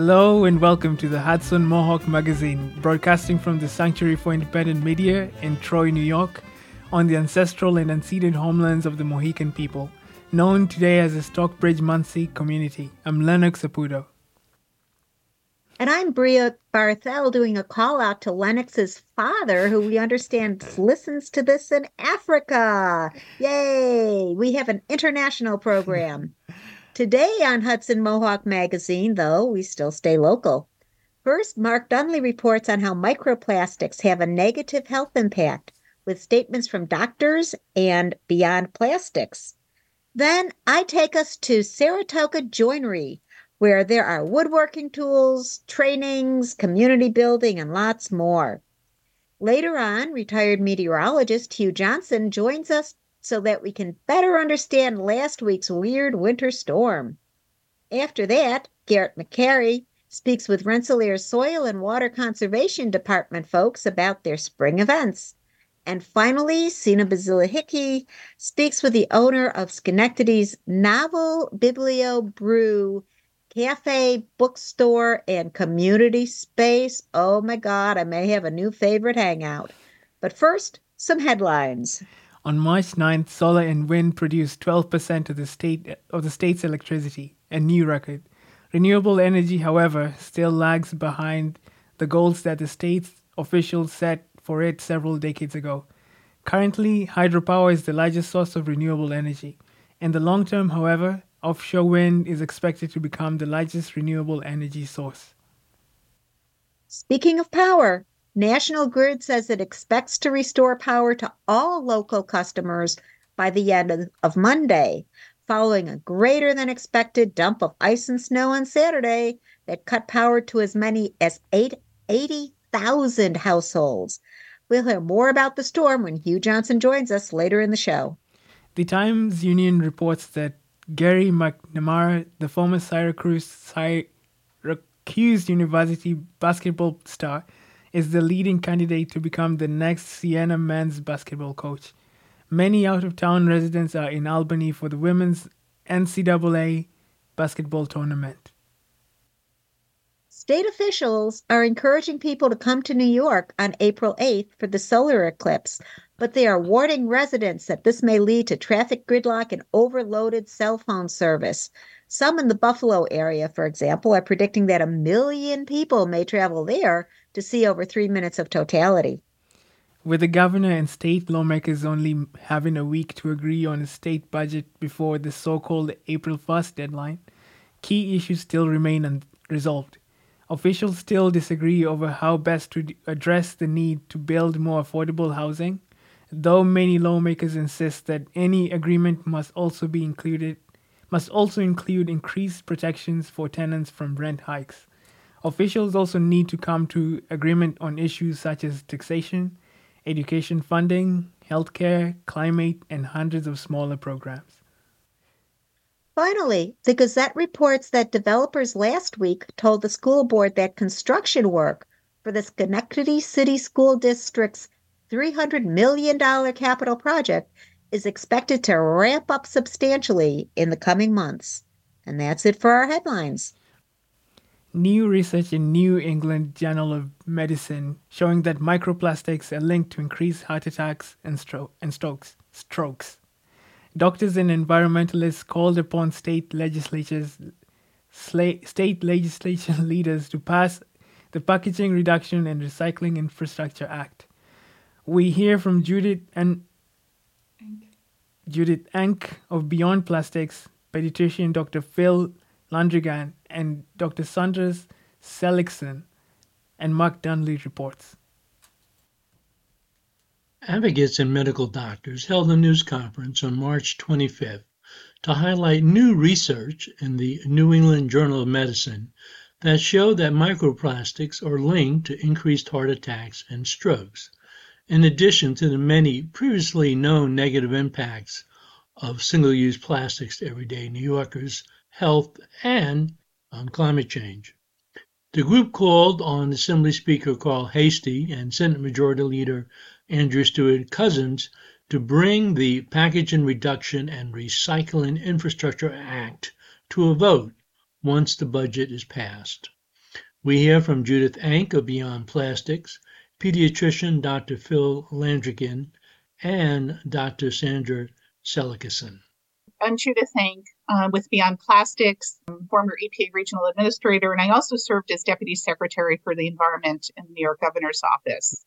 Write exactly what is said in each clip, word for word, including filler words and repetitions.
Hello and welcome to the Hudson Mohawk Magazine, broadcasting from the Sanctuary for Independent Media in Troy, New York, on the ancestral and unceded homelands of the Mohican people, known today as the Stockbridge Munsee community. I'm Lennox Saputo. And I'm Bria Barthel doing a call out to Lennox's father, who we understand listens to this in Africa. Yay! We have an international program. Today on Hudson Mohawk Magazine, though, we still stay local. First, Mark Dunley reports on how microplastics have a negative health impact with statements from doctors and Beyond Plastics. Then I take us to Saratoga Joinery, where there are woodworking tools, trainings, community building, and lots more. Later on, retired meteorologist Hugh Johnson joins us so that we can better understand last week's weird winter storm. After that, Garrett McCary speaks with Rensselaer's Soil and Water Conservation Department folks about their spring events. And finally, Sina Bazilla Hickey speaks with the owner of Schenectady's Novel Biblio Brew cafe, bookstore, and community space. Oh my God, I may have a new favorite hangout. But first, some headlines. On March ninth, solar and wind produced twelve percent of the state of the state's electricity, a new record. Renewable energy, however, still lags behind the goals that the state's officials set for it several decades ago. Currently, hydropower is the largest source of renewable energy. In the long term, however, offshore wind is expected to become the largest renewable energy source. Speaking of power, National Grid says it expects to restore power to all local customers by the end of, of Monday, following a greater than expected dump of ice and snow on Saturday that cut power to as many as eighty thousand households. We'll hear more about the storm when Hugh Johnson joins us later in the show. The Times Union reports that Gary McNamara, the former Syracuse, Syracuse University basketball star, is the leading candidate to become the next Siena men's basketball coach. Many out-of-town residents are in Albany for the women's N C double A basketball tournament. State officials are encouraging people to come to New York on April eighth for the solar eclipse, but they are warning residents that this may lead to traffic gridlock and overloaded cell phone service. Some in the Buffalo area, for example, are predicting that a million people may travel there to see over three minutes of totality. With the governor and state lawmakers only having a week to agree on a state budget before the so-called April first deadline, key issues still remain unresolved. Officials still disagree over how best to address the need to build more affordable housing, though many lawmakers insist that any agreement must also be included must also include increased protections for tenants from rent hikes. Officials also need to come to agreement on issues such as taxation, education funding, healthcare, climate, and hundreds of smaller programs. Finally, the Gazette reports that developers last week told the school board that construction work for the Schenectady City School District's three hundred million dollars capital project is expected to ramp up substantially in the coming months. And that's it for our headlines. New research in New England Journal of Medicine showing that microplastics are linked to increased heart attacks and, stro- and strokes. strokes. Doctors and environmentalists called upon state legislatures, sla- state legislature leaders to pass the Packaging Reduction and Recycling Infrastructure Act. We hear from Judith and Judith Ank of Beyond Plastics, pediatrician Doctor Phil Landrigan, and Doctor Sandras Seligson, and Mark Dunley reports. Advocates and medical doctors held a news conference on March twenty-fifth to highlight new research in the New England Journal of Medicine that showed that microplastics are linked to increased heart attacks and strokes, in addition to the many previously known negative impacts of single-use plastics to everyday New Yorkers' health and on climate change. The group called on Assembly Speaker Carl Heastie and Senate Majority Leader Andrew Stewart Cousins to bring the Packaging Reduction and Recycling Infrastructure Act to a vote once the budget is passed. We hear from Judith Ank of Beyond Plastics, pediatrician Doctor Phil Landrigan, and Doctor Sandra Selikeson. I'm Judith Ank uh, with Beyond Plastics, former E P A regional administrator, and I also served as deputy secretary for the environment in the New York governor's office.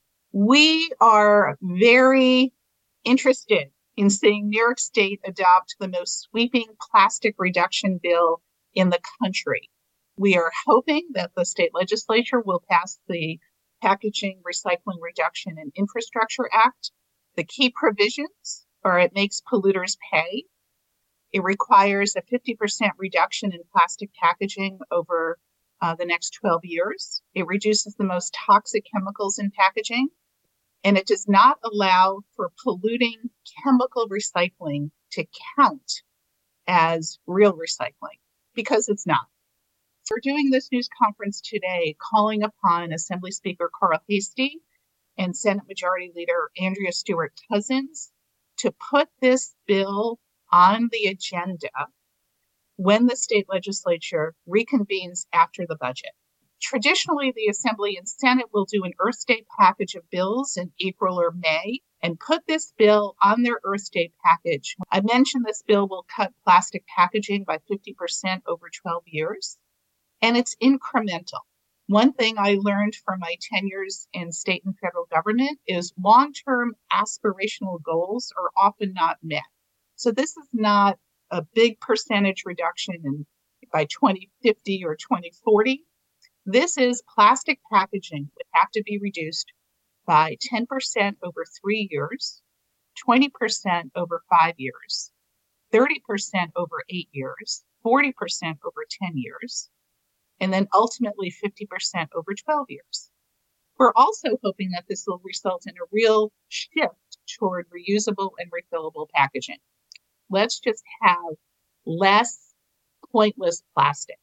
We are very interested in seeing New York State adopt the most sweeping plastic reduction bill in the country. We are hoping that the state legislature will pass the Packaging, Recycling, Reduction, and Infrastructure Act. The key provisions are it makes polluters pay. It requires a fifty percent reduction in plastic packaging over uh, the next twelve years. It reduces the most toxic chemicals in packaging. And it does not allow for polluting chemical recycling to count as real recycling, because it's not. We're doing this news conference today calling upon Assembly Speaker Carl Heastie and Senate Majority Leader Andrea Stewart-Cousins to put this bill on the agenda when the state legislature reconvenes after the budget. Traditionally, the Assembly and Senate will do an Earth Day package of bills in April or May and put this bill on their Earth Day package. I mentioned this bill will cut plastic packaging by fifty percent over twelve years, and it's incremental. One thing I learned from my tenures in state and federal government is long-term aspirational goals are often not met. So this is not a big percentage reduction in, by twenty fifty or twenty forty. This is plastic packaging would have to be reduced by ten percent over three years, twenty percent over five years, thirty percent over eight years, forty percent over ten years, and then ultimately fifty percent over twelve years. We're also hoping that this will result in a real shift toward reusable and refillable packaging. Let's just have less pointless plastic.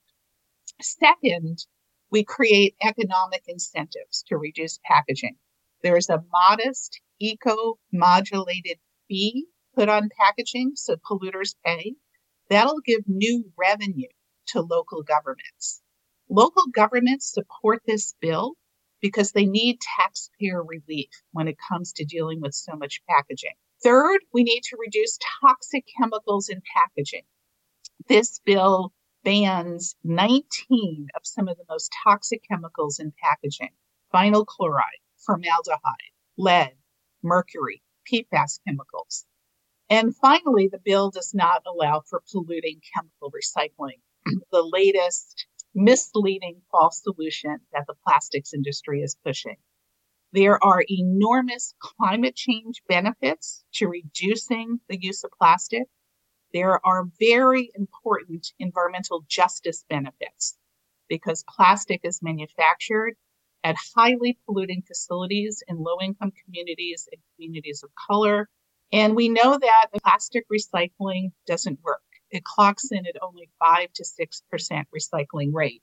Second, we create economic incentives to reduce packaging. There's a modest eco-modulated fee put on packaging so polluters pay. That'll give new revenue to local governments. Local governments support this bill because they need taxpayer relief when it comes to dealing with so much packaging. Third, we need to reduce toxic chemicals in packaging. This bill bans nineteen of some of the most toxic chemicals in packaging: vinyl chloride, formaldehyde, lead, mercury, P FAS chemicals. And finally, the bill does not allow for polluting chemical recycling, the latest misleading false solution that the plastics industry is pushing. There are enormous climate change benefits to reducing the use of plastic. There are very important environmental justice benefits because plastic is manufactured at highly polluting facilities in low-income communities and communities of color. And we know that plastic recycling doesn't work. It clocks in at only five to six percent recycling rate.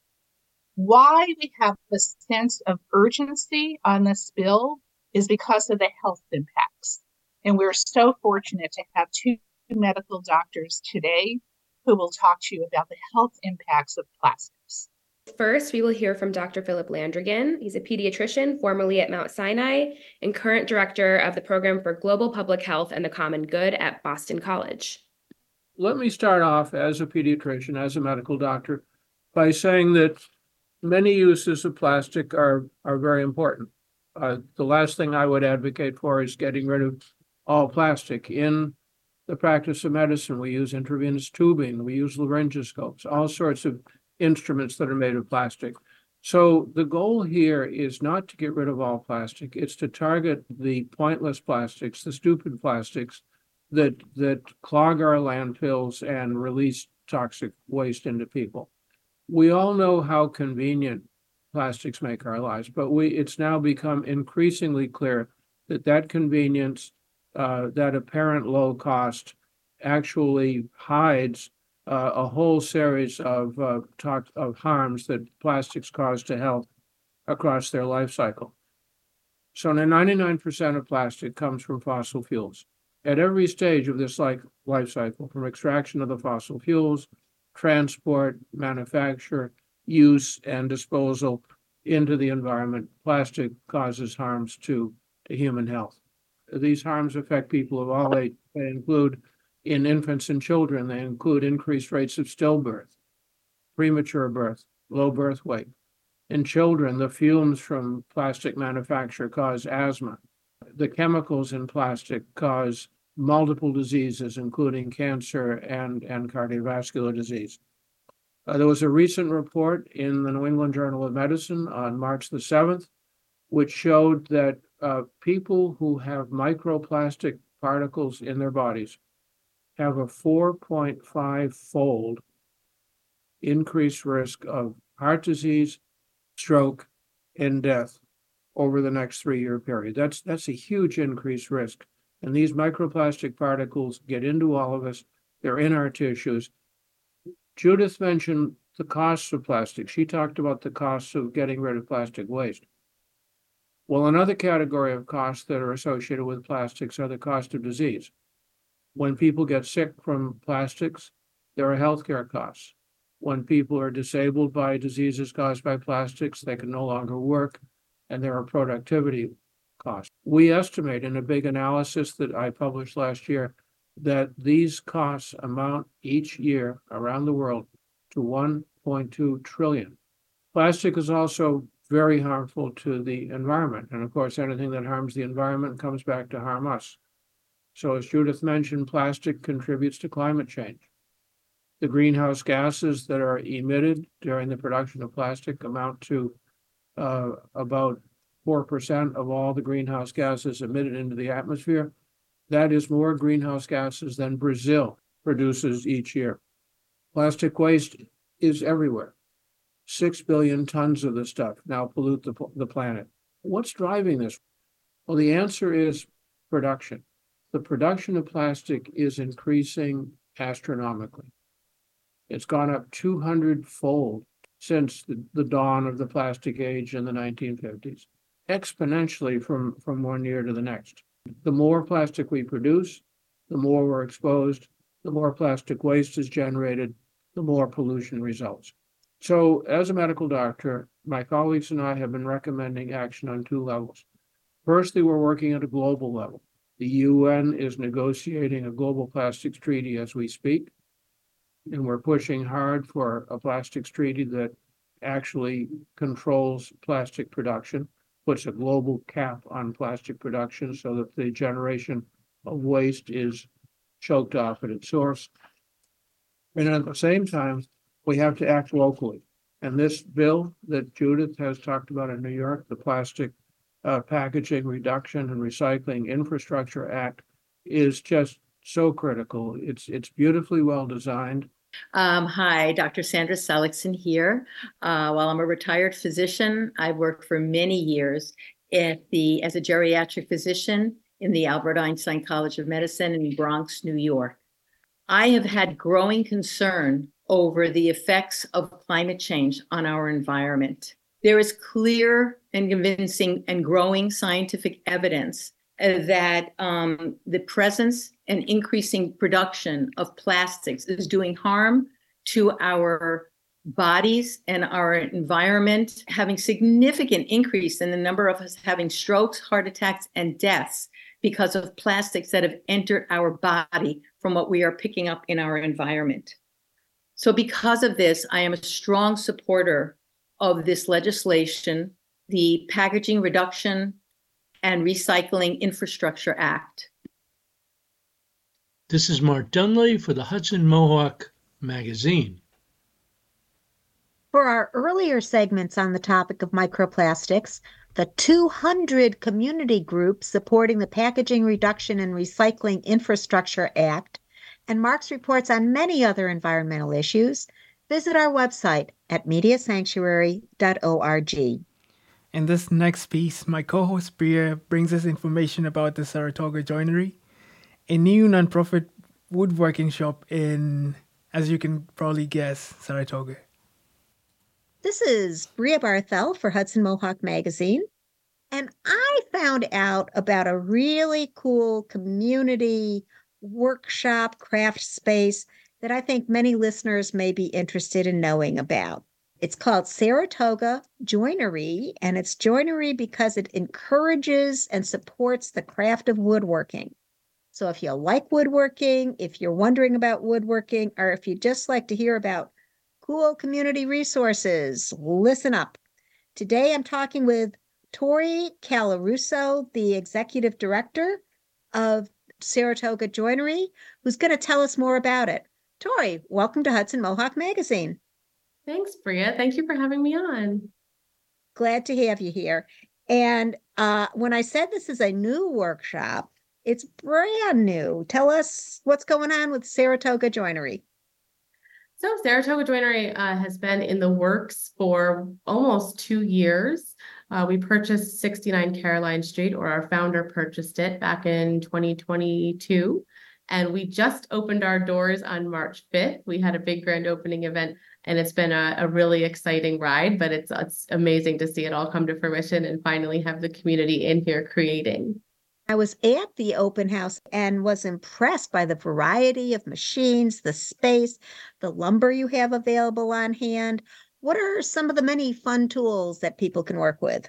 Why we have a sense of urgency on this bill is because of the health impacts. And we're so fortunate to have two medical doctors today who will talk to you about the health impacts of plastics. First, we will hear from Doctor Philip Landrigan. He's a pediatrician, formerly at Mount Sinai, and current director of the Program for Global Public Health and the Common Good at Boston College. Let me start off as a pediatrician, as a medical doctor, by saying that many uses of plastic are, are very important. Uh, the last thing I would advocate for is getting rid of all plastic. In the practice of medicine, we use intravenous tubing, we use laryngoscopes, all sorts of instruments that are made of plastic. So the goal here is not to get rid of all plastic, it's to target the pointless plastics, the stupid plastics that that clog our landfills and release toxic waste into people. We all know how convenient plastics make our lives, but we it's now become increasingly clear that that convenience, uh, that apparent low cost, actually hides uh, a whole series of uh, talk, of harms that plastics cause to health across their life cycle. So now ninety-nine percent of plastic comes from fossil fuels. At every stage of this like life cycle, from extraction of the fossil fuels, transport, manufacture, use and disposal into the environment, plastic causes harms to, to human health. These harms affect people of all ages. They include, in infants and children, they include increased rates of stillbirth, premature birth, low birth weight. In children, the fumes from plastic manufacture cause asthma. The chemicals in plastic cause multiple diseases, including cancer and, and cardiovascular disease. Uh, there was a recent report in the New England Journal of Medicine on March the seventh, which showed that uh, people who have microplastic particles in their bodies have a four point five fold increased risk of heart disease, stroke, and death over the next three-year period. That's that's a huge increased risk. And these microplastic particles get into all of us. They're in our tissues. Judith mentioned the costs of plastic. She talked about the costs of getting rid of plastic waste. Well, another category of costs that are associated with plastics are the cost of disease. When people get sick from plastics, there are healthcare costs. When people are disabled by diseases caused by plastics, they can no longer work, and there are productivity costs. We estimate in a big analysis that I published last year that these costs amount each year around the world to one point two trillion. Plastic is also very harmful to the environment. And of course, anything that harms the environment comes back to harm us. So as Judith mentioned, plastic contributes to climate change. The greenhouse gases that are emitted during the production of plastic amount to uh, about four percent of all the greenhouse gases emitted into the atmosphere. That is more greenhouse gases than Brazil produces each year. Plastic waste is everywhere. Six billion tons of the stuff now pollute the, the planet. What's driving this? Well, the answer is production. The production of plastic is increasing astronomically. It's gone up two hundred fold since the, the dawn of the plastic age in the nineteen fifties, exponentially from, from one year to the next. The more plastic we produce, the more we're exposed, the more plastic waste is generated, the more pollution results. So as a medical doctor, my colleagues and I have been recommending action on two levels. Firstly, we're working at a global level. The U N is negotiating a global plastics treaty as we speak, and we're pushing hard for a plastics treaty that actually controls plastic production, puts a global cap on plastic production so that the generation of waste is choked off at its source. And at the same time, we have to act locally. And this bill that Judith has talked about in New York, the Plastic uh, Packaging Reduction and Recycling Infrastructure Act, is just so critical. It's it's beautifully well designed. Um, hi, Doctor Sandra Seligson here. Uh, while I'm a retired physician, I worked for many years at the as a geriatric physician in the Albert Einstein College of Medicine in Bronx, New York. I have had growing concern over the effects of climate change on our environment. There is clear and convincing and growing scientific evidence uh, that um, the presence and increasing production of plastics is doing harm to our bodies and our environment, having significant increase in the number of us having strokes, heart attacks, and deaths because of plastics that have entered our body from what we are picking up in our environment. So because of this, I am a strong supporter of this legislation, the Packaging Reduction and Recycling Infrastructure Act. This is Mark Dunley for the Hudson Mohawk Magazine. For our earlier segments on the topic of microplastics, the two hundred community groups supporting the Packaging Reduction and Recycling Infrastructure Act, and Mark's reports on many other environmental issues, visit our website at media sanctuary dot org. In this next piece, my co-host Bria brings us information about the Saratoga Joinery, a new nonprofit woodworking shop in, as you can probably guess, Saratoga. This is Bria Barthel for Hudson Mohawk Magazine, and I found out about a really cool community workshop craft space that I think many listeners may be interested in knowing about. It's called Saratoga Joinery, and it's joinery because it encourages and supports the craft of woodworking. So if you like woodworking, if you're wondering about woodworking, or if you just like to hear about cool community resources, listen up. Today I'm talking with Tori Calaruso, the executive director of Saratoga Joinery, who's going to tell us more about it. Tori, welcome to Hudson Mohawk Magazine. Thanks, Bria. Thank you for having me on. Glad to have you here. And uh, when I said this is a new workshop, it's brand new. Tell us what's going on with Saratoga Joinery. So Saratoga Joinery uh, has been in the works for almost two years. Uh, we purchased sixty-nine Caroline Street, or our founder purchased it back in twenty twenty-two. And we just opened our doors on March fifth. We had a big grand opening event, and it's been a, a really exciting ride, but it's, it's amazing to see it all come to fruition and finally have the community in here creating. I was at the open house and was impressed by the variety of machines, the space, the lumber you have available on hand. What are some of the many fun tools that people can work with?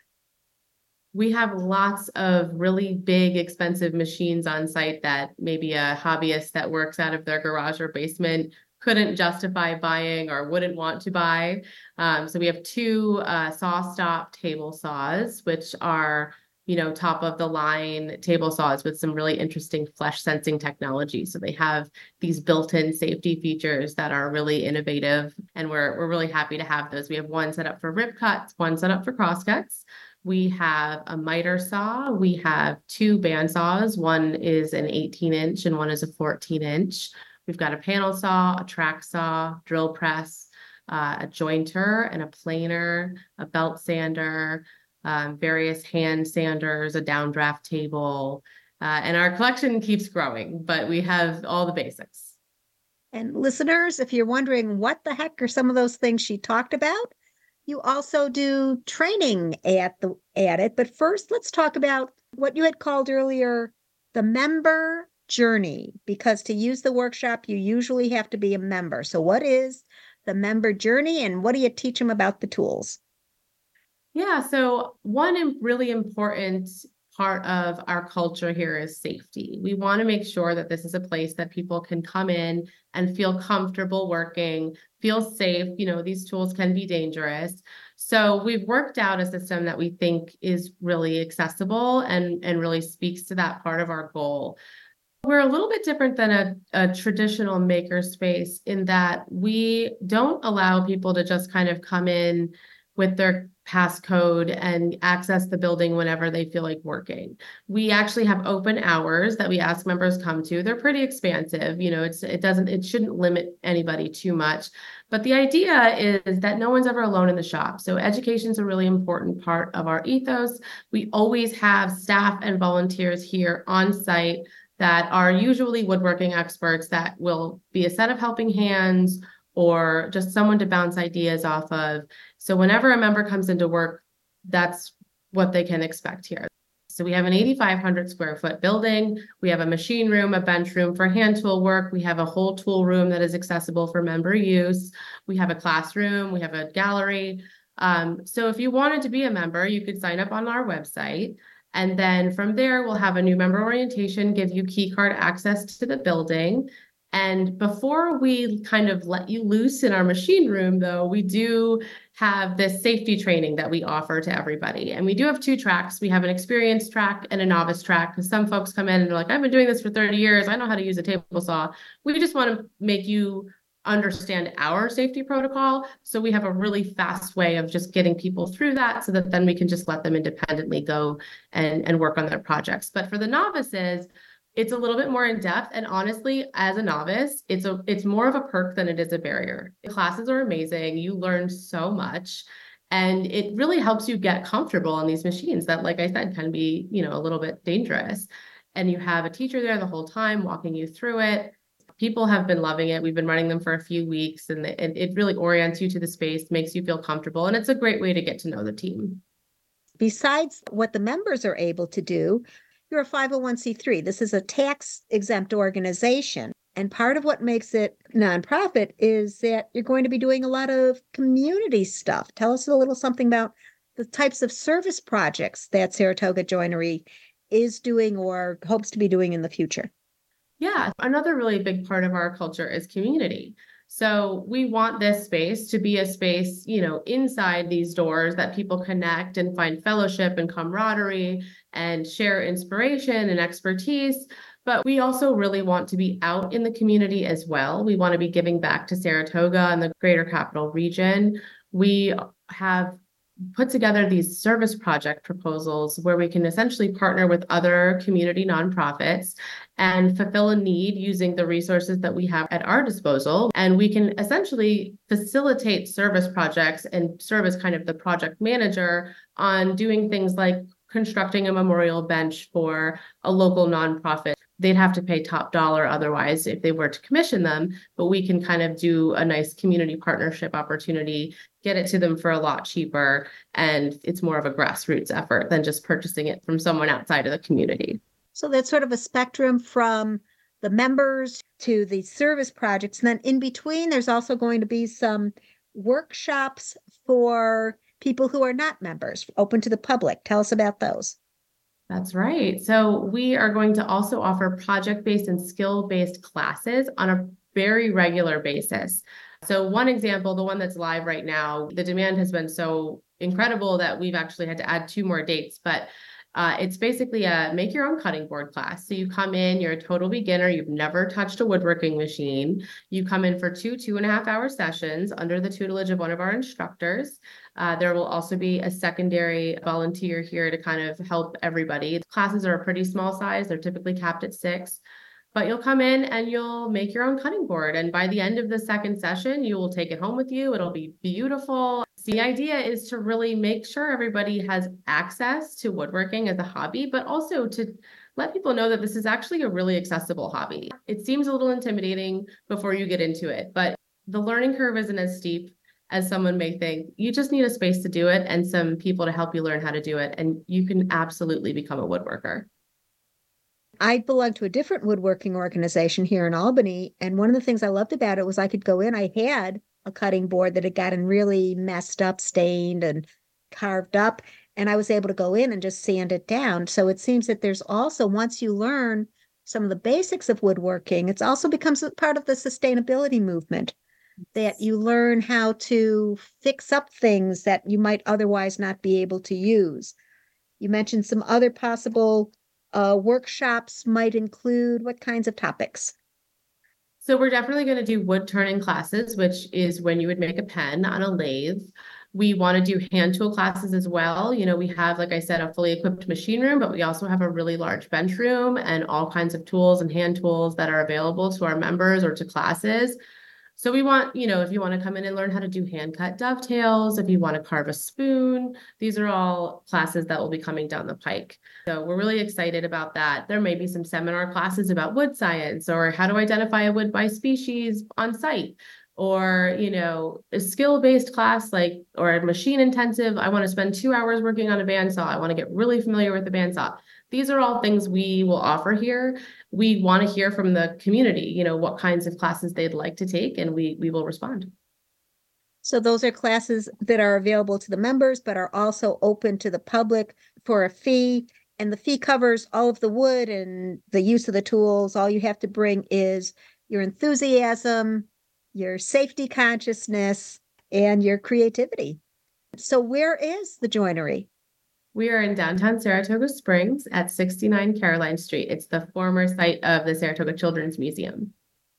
We have lots of really big, expensive machines on site that maybe a hobbyist that works out of their garage or basement couldn't justify buying or wouldn't want to buy. Um, so we have two uh, SawStop table saws, which are, you know, top of the line table saws with some really interesting flesh sensing technology. So they have these built-in safety features that are really innovative, and we're we're really happy to have those. We have one set up for rip cuts, one set up for cross cuts. We have a miter saw. We have two band saws. One is an eighteen inch and one is a fourteen inch. We've got a panel saw, a track saw, drill press, uh, a jointer and a planer, a belt sander, um, various hand sanders, a downdraft table. Uh, and our collection keeps growing, but we have all the basics. And listeners, if you're wondering what the heck are some of those things she talked about, you also do training at the at it. But first, let's talk about what you had called earlier the member journey, because to use the workshop, you usually have to be a member. So what is the member journey, and what do you teach them about the tools? Yeah, so one really important part of our culture here is safety. We want to make sure that this is a place that people can come in and feel comfortable working, feel safe. You know, these tools can be dangerous. So we've worked out a system that we think is really accessible and, and really speaks to that part of our goal. We're a little bit different than a, a traditional makerspace in that we don't allow people to just kind of come in with their passcode and access the building whenever they feel like working. We actually have open hours that we ask members come to. They're pretty expansive. You know, it's it doesn't it shouldn't limit anybody too much. But the idea is that no one's ever alone in the shop. So education is a really important part of our ethos. We always have staff and volunteers here on site that are usually woodworking experts that will be a set of helping hands or just someone to bounce ideas off of. So whenever a member comes into work, that's what they can expect here. So we have an eighty-five hundred square foot building. We have a machine room, a bench room for hand tool work. We have a whole tool room that is accessible for member use. We have a classroom. We have a gallery. Um, so if you wanted to be a member, you could sign up on our website. And then from there, we'll have a new member orientation, give you key card access to the building. And before we kind of let you loose in our machine room, though, we do have this safety training that we offer to everybody. And we do have two tracks. We have an experienced track and a novice track, because some folks come in and they're like, I've been doing this for thirty years. I know how to use a table saw. We just want to make you understand our safety protocol. So we have a really fast way of just getting people through that so that then we can just let them independently go and, and work on their projects. But for the novices, it's a little bit more in depth. And honestly, as a novice, it's a it's more of a perk than it is a barrier. The classes are amazing. You learn so much. And it really helps you get comfortable on these machines that, like I said, can be, you know, a little bit dangerous. And you have a teacher there the whole time walking you through it. People have been loving it. We've been running them for a few weeks, and it, it really orients you to the space, makes you feel comfortable. And it's a great way to get to know the team. Besides what the members are able to do, you're a five oh one c three. This is a tax exempt organization. And part of what makes it nonprofit is that you're going to be doing a lot of community stuff. Tell us a little something about the types of service projects that Saratoga Joinery is doing or hopes to be doing in the future. Yeah, another really big part of our culture is community. So we want this space to be a space, you know, inside these doors that people connect and find fellowship and camaraderie and share inspiration and expertise. But we also really want to be out in the community as well. We want to be giving back to Saratoga and the greater capital region. We have put together these service project proposals where we can essentially partner with other community nonprofits and fulfill a need using the resources that we have at our disposal. And we can essentially facilitate service projects and serve as kind of the project manager on doing things like constructing a memorial bench for a local nonprofit. They'd have to pay top dollar otherwise if they were to commission them, but we can kind of do a nice community partnership opportunity, get it to them for a lot cheaper, and it's more of a grassroots effort than just purchasing it from someone outside of the community. So that's sort of a spectrum from the members to the service projects. And then in between, there's also going to be some workshops for people who are not members, open to the public. Tell us about those. That's right. So we are going to also offer project-based and skill-based classes on a very regular basis. So one example, the one that's live right now, the demand has been so incredible that we've actually had to add two more dates, but Uh, it's basically a make your own cutting board class. So you come in, you're a total beginner, you've never touched a woodworking machine. You come in for two, two and a half hour sessions under the tutelage of one of our instructors. Uh, there will also be a secondary volunteer here to kind of help everybody. The classes are a pretty small size. They're typically capped at six. But you'll come in and you'll make your own cutting board. And by the end of the second session, you will take it home with you. It'll be beautiful. The idea is to really make sure everybody has access to woodworking as a hobby, but also to let people know that this is actually a really accessible hobby. It seems a little intimidating before you get into it, but the learning curve isn't as steep as someone may think. You just need a space to do it and some people to help you learn how to do it, and you can absolutely become a woodworker. I belong to a different woodworking organization here in Albany, and one of the things I loved about it was I could go in. I had a cutting board that had gotten really messed up, stained, and carved up, and I was able to go in and just sand it down. So it seems that there's also, once you learn some of the basics of woodworking, it also becomes a part of the sustainability movement, that you learn how to fix up things that you might otherwise not be able to use. You mentioned some other possible Uh, workshops might include what kinds of topics? So we're definitely going to do wood turning classes, which is when you would make a pen on a lathe. We want to do hand tool classes as well. You know, we have, like I said, a fully equipped machine room, but we also have a really large bench room and all kinds of tools and hand tools that are available to our members or to classes. So we want, you know, if you want to come in and learn how to do hand cut dovetails, if you want to carve a spoon, these are all classes that will be coming down the pike. So we're really excited about that. There may be some seminar classes about wood science or how to identify a wood by species on site, or, you know, a skill-based class like, or a machine intensive. I want to spend two hours working on a bandsaw. I want to get really familiar with the bandsaw. These are all things we will offer here. We want to hear from the community, you know, what kinds of classes they'd like to take, and we we will respond. So those are classes that are available to the members, but are also open to the public for a fee. And the fee covers all of the wood and the use of the tools. All you have to bring is your enthusiasm, your safety consciousness, and your creativity. So where is the joinery? We are in downtown Saratoga Springs at sixty-nine Caroline Street. It's the former site of the Saratoga Children's Museum.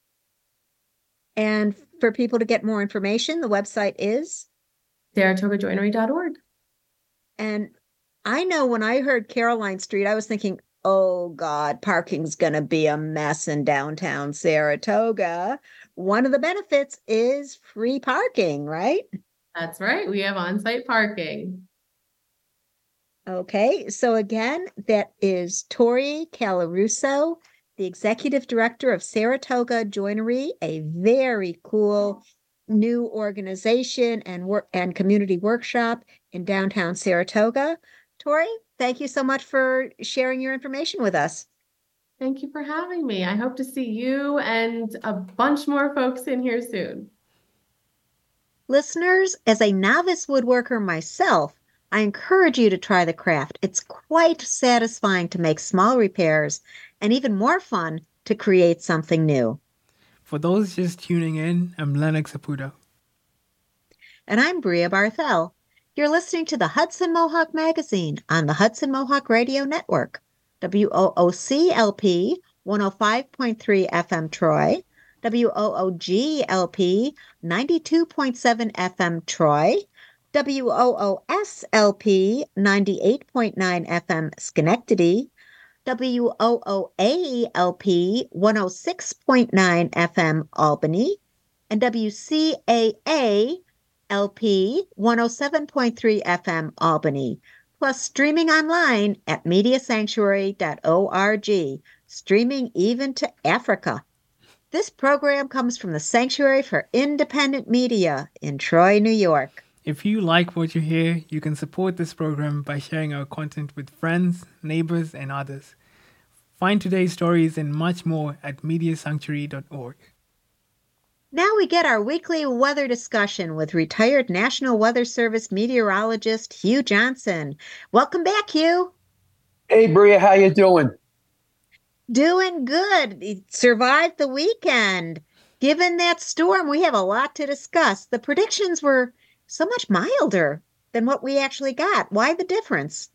And for people to get more information, the website is saratoga joinery dot org. And I know when I heard Caroline Street, I was thinking, oh God, parking's going to be a mess in downtown Saratoga. One of the benefits is free parking, right? That's right. We have on-site parking. Okay, so again, that is Tori Calaruso, the Executive Director of Saratoga Joinery, a very cool new organization and work and community workshop in downtown Saratoga. Tori, thank you so much for sharing your information with us. Thank you for having me. I hope to see you and a bunch more folks in here soon. Listeners, as a novice woodworker myself, I encourage you to try the craft. It's quite satisfying to make small repairs and even more fun to create something new. For those just tuning in, I'm Lennox Aputo. And I'm Bria Barthel. You're listening to the Hudson Mohawk Magazine on the Hudson Mohawk Radio Network, W O O C L P one oh five point three F M Troy, W O O G L P ninety-two point seven F M Troy, W O O S L P ninety-eight point nine F M Schenectady, W O O A L P one oh six point nine F M Albany, and W C A A L P one oh seven point three F M Albany, plus streaming online at media sanctuary dot org, streaming even to Africa. This program comes from the Sanctuary for Independent Media in Troy, New York. If you like what you hear, you can support this program by sharing our content with friends, neighbors, and others. Find today's stories and much more at media sanctuary dot org. Now we get our weekly weather discussion with retired National Weather Service meteorologist Hugh Johnson. Welcome back, Hugh. Hey, Bria, how you doing? Doing good. Survived the weekend. Given that storm, we have a lot to discuss. The predictions were so much milder than what we actually got. Why the difference?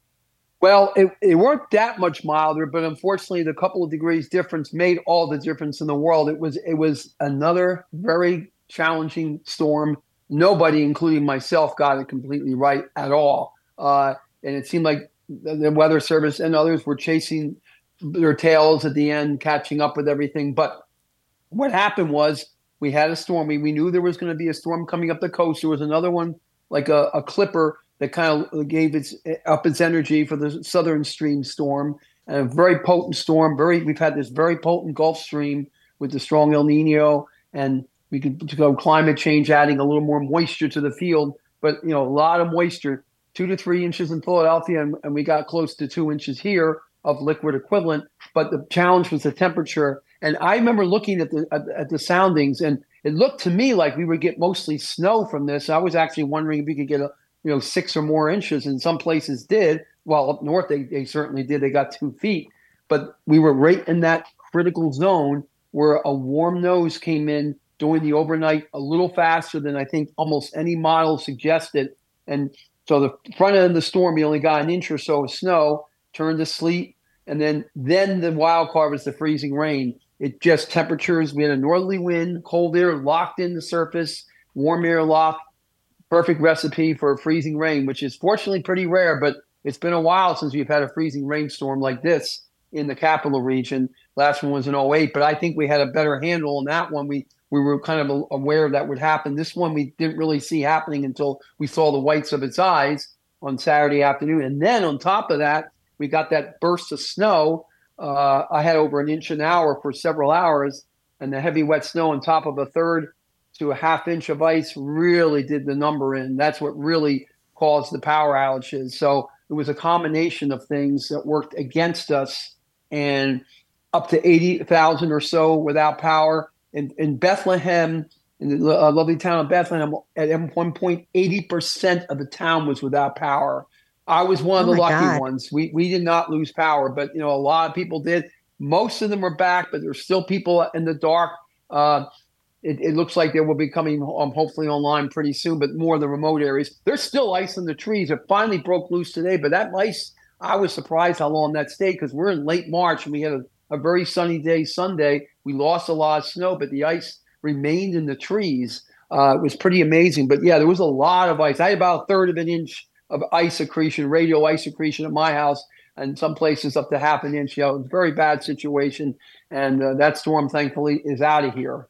Well, it, it weren't that much milder, but unfortunately, the couple of degrees difference made all the difference in the world. It was it was another very challenging storm. Nobody, including myself, got it completely right at all. Uh, and it seemed like the, the Weather Service and others were chasing their tails at the end, catching up with everything. But what happened was we had a storm. We, we knew there was going to be a storm coming up the coast. There was another one, like a, a clipper, that kind of gave its up its energy for the southern stream storm, and a very potent storm. Very, we've had this very potent Gulf Stream with the strong El Nino, and we could go climate change, adding a little more moisture to the field. But you know, a lot of moisture, two to three inches in Philadelphia, and, and we got close to two inches here of liquid equivalent. But the challenge was the temperature. And I remember looking at the at, at the soundings, and it looked to me like we would get mostly snow from this. I was actually wondering if we could get a you know, six or more inches, and some places did. Well, up north, they, they certainly did. They got two feet. But we were right in that critical zone where a warm nose came in during the overnight a little faster than I think almost any model suggested. And so the front end of the storm, we only got an inch or so of snow, turned to sleet. And then, then the wild card was the freezing rain. It just temperatures. We had a northerly wind, cold air locked in the surface, warm air locked. Perfect recipe for freezing rain, which is fortunately pretty rare, but it's been a while since we've had a freezing rainstorm like this in the capital region. Last one was in oh eight, but I think we had a better handle on that one. We we were kind of aware that would happen. This one we didn't really see happening until we saw the whites of its eyes on Saturday afternoon. And then on top of that, we got that burst of snow. Uh, I had over an inch an hour for several hours, and the heavy wet snow on top of a third to a half inch of ice really did the number in. That's what really caused the power outages. So it was a combination of things that worked against us, and up to eighty thousand or so without power. In, in Bethlehem, in the uh, lovely town of Bethlehem, at one point, eighty percent of the town was without power. I was one of Oh the my lucky God. ones. We we did not lose power, but you know, a lot of people did. Most of them are back, but there's still people in the dark. Uh, It, it looks like they will be coming um, hopefully online pretty soon, but more of the remote areas. There's still ice in the trees. It finally broke loose today, but that ice, I was surprised how long that stayed, because we're in late March and we had a, a very sunny day Sunday. We lost a lot of snow, but the ice remained in the trees. Uh, it was pretty amazing. But yeah, there was a lot of ice. I had about a third of an inch of ice accretion, radio ice accretion at my house, and some places up to half an inch. You know, it was a very bad situation. And uh, that storm, thankfully, is out of here.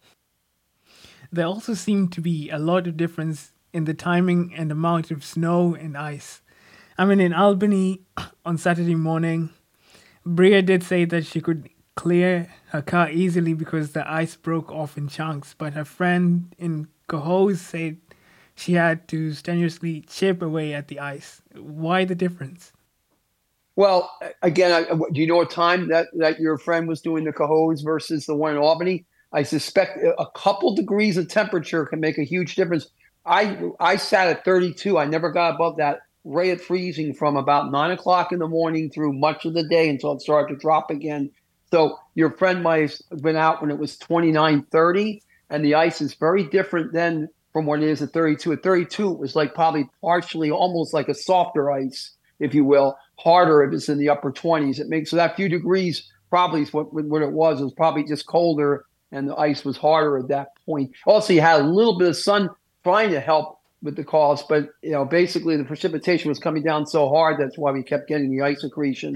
There also seemed to be a lot of difference in the timing and amount of snow and ice. I mean, in Albany on Saturday morning, Bria did say that she could clear her car easily because the ice broke off in chunks, but her friend in Cohoes said she had to strenuously chip away at the ice. Why the difference? Well, again, I, do you know what time that, that your friend was doing the Cohoes versus the one in Albany? I suspect a couple degrees of temperature can make a huge difference. I I sat at thirty-two. I never got above that ray of freezing from about nine o'clock in the morning through much of the day until it started to drop again. So your friend might have been out when it was twenty-nine, thirty, and the ice is very different then from what it is at thirty-two. At thirty-two, it was like probably partially almost like a softer ice, if you will, harder if it's in the upper twenties. It makes so that few degrees probably is what, what it was. It was probably just colder and the ice was harder at that point. Also, you had a little bit of sun trying to help with the cause, but you know, basically the precipitation was coming down so hard that's why we kept getting the ice accretion.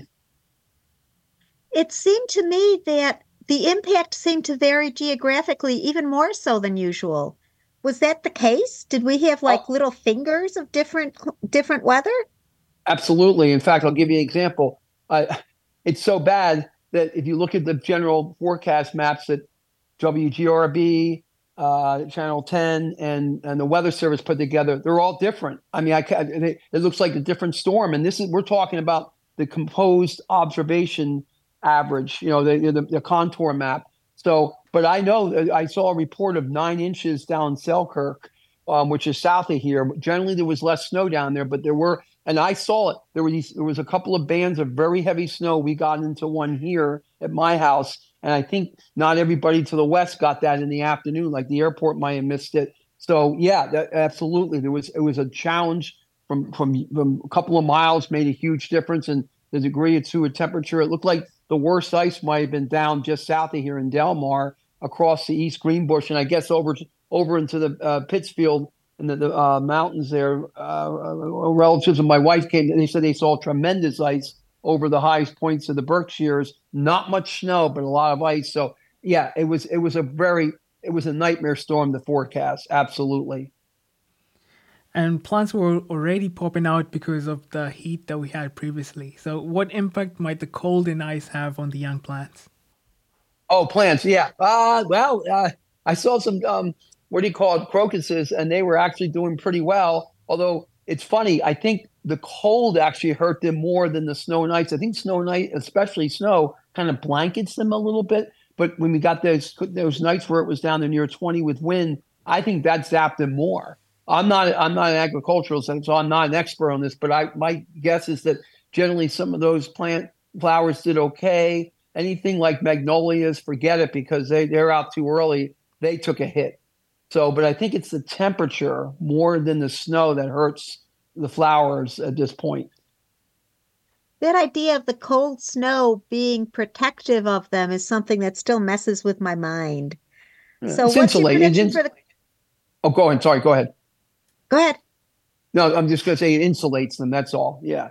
It seemed to me that the impact seemed to vary geographically even more so than usual. Was that the case? Did we have like Oh. little fingers of different different weather? Absolutely. In fact, I'll give you an example. Uh, it's so bad that if you look at the general forecast maps that W G R B, uh, Channel ten, and and the Weather Service put together, they're all different. I mean, I it, it looks like a different storm, and this is we're talking about the composed observation average, you know, the the, the contour map. So, but I know I saw a report of nine inches down Selkirk, um, which is south of here. Generally, there was less snow down there, but there were, and I saw it. There were these, there was a couple of bands of very heavy snow. We got into one here at my house, and I think not everybody to the west got that in the afternoon. Like the airport might have missed it. So yeah, that, absolutely, there was it was a challenge from from from a couple of miles made a huge difference in the degree of to a temperature. It looked like the worst ice might have been down just south of here in Delmar, across the East Greenbush, and I guess over over into the uh, Pittsfield and the, the uh, mountains there. Uh, relatives of my wife came, and they said they saw tremendous ice over the highest points of the Berkshires. Not much snow, but a lot of ice. So yeah, it was it was a very it was a nightmare storm to forecast. Absolutely. And plants were already popping out because of the heat that we had previously. So what impact might the cold and ice have on the young plants? Oh, plants, yeah. Uh, well, uh, I saw some, um, what do you call it, crocuses, and they were actually doing pretty well. Although it's funny, I think the cold actually hurt them more than the snow and ice. I think snow and ice, especially snow, kind of blankets them a little bit. But when we got those those nights where it was down to near twenty with wind, I think that zapped them more. I'm not I'm not an agriculturalist, so I'm not an expert on this, but I my guess is that generally some of those plant flowers did okay. Anything like magnolias, forget it, because they, they're out too early. They took a hit. So, but I think it's the temperature more than the snow that hurts the flowers at this point. That idea of the cold snow being protective of them is something that still messes with my mind. Yeah. So It's what's your insulated. prediction It's for the... Oh, go ahead. Sorry, go ahead. Go ahead. No, I'm just going to say it insulates them. That's all. Yeah.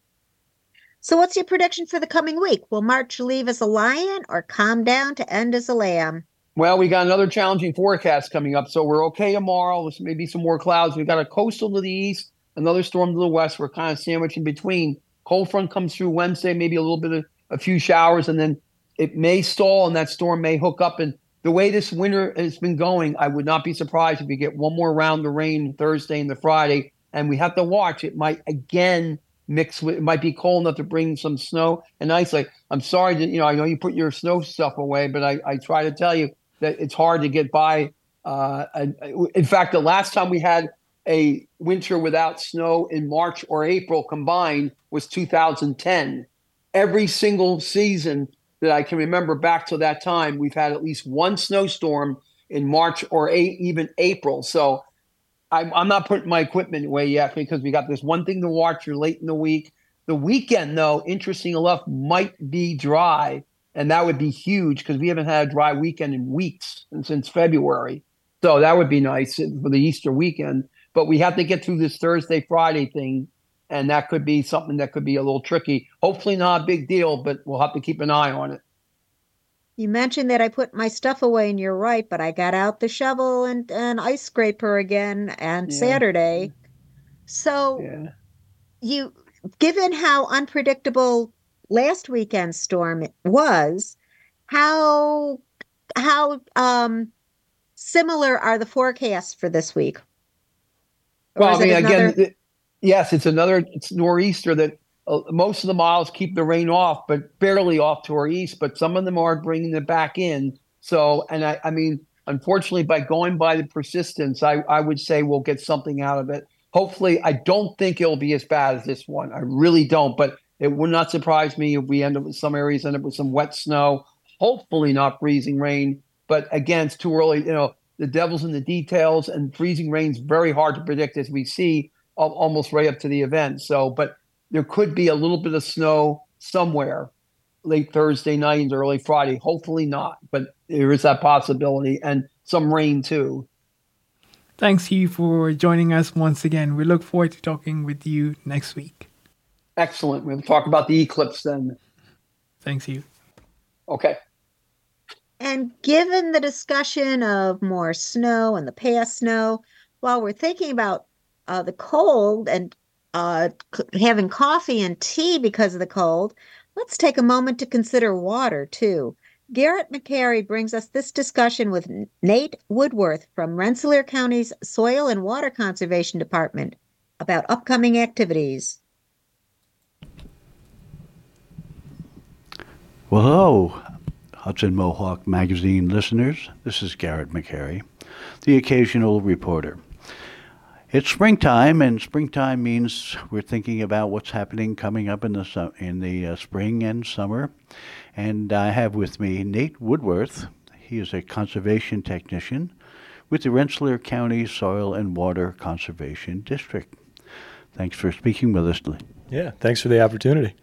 So what's your prediction for the coming week? Will March leave as a lion or calm down to end as a lamb? Well, we got another challenging forecast coming up, so we're okay tomorrow. There's maybe some more clouds. We got a coastal to the east, another storm to the west. We're kind of sandwiched in between. Cold front comes through Wednesday, maybe a little bit of a few showers, and then it may stall and that storm may hook up. And the way this winter has been going, I would not be surprised if we get one more round of rain Thursday and the Friday. And we have to watch. It might again mix with, it might be cold enough to bring some snow and ice. Like, I'm sorry to, you know, I know you put your snow stuff away, but I, I try to tell you that it's hard to get by. Uh, in fact, the last time we had a winter without snow in March or April combined was two thousand ten. Every single season that I can remember back to that time, we've had at least one snowstorm in March or eight, even April. So I'm, I'm not putting my equipment away yet because we got this one thing to watch here late in the week. The weekend, though, interesting enough, might be dry, and that would be huge because we haven't had a dry weekend in weeks and since February. So that would be nice for the Easter weekend. But we have to get through this Thursday, Friday thing, and that could be something that could be a little tricky. Hopefully not a big deal, but we'll have to keep an eye on it. You mentioned that I put my stuff away, and you're right, but I got out the shovel and an ice scraper again on Yeah. Saturday. So Yeah. you, given how unpredictable last weekend's storm was, how how um similar are the forecasts for this week? Or Well, is I mean, it another- again, it- yes, it's another it's nor'easter that uh, most of the models keep the rain off, but barely off to our east, but some of them are bringing it back in. So, and I, I mean, unfortunately, by going by the persistence, I, I would say we'll get something out of it. Hopefully, I don't think it'll be as bad as this one. I really don't, but it would not surprise me if we end up with some areas end up with some wet snow, hopefully not freezing rain. But again, it's too early. You know, the devil's in the details, and freezing rain's very hard to predict, as we see al- almost right up to the event. So, but there could be a little bit of snow somewhere late Thursday night and early Friday. Hopefully not, but there is that possibility, and some rain too. Thanks, Hugh, for joining us once again. We look forward to talking with you next week. Excellent. We'll talk about the eclipse then. Thanks, Hugh. Okay. And given the discussion of more snow and the past snow, while we're thinking about uh, the cold and uh, c- having coffee and tea because of the cold, let's take a moment to consider water too. Garrett McCary brings us this discussion with Nate Woodworth from Rensselaer County's Soil and Water Conservation Department about upcoming activities. Well, hello, Hudson Mohawk Magazine listeners. This is Garrett McCary, the occasional reporter. It's springtime, and springtime means we're thinking about what's happening coming up in the su- in the uh, spring and summer. And I have with me Nate Woodworth. He is a conservation technician with the Rensselaer County Soil and Water Conservation District. Thanks for speaking with us. Yeah, thanks for the opportunity.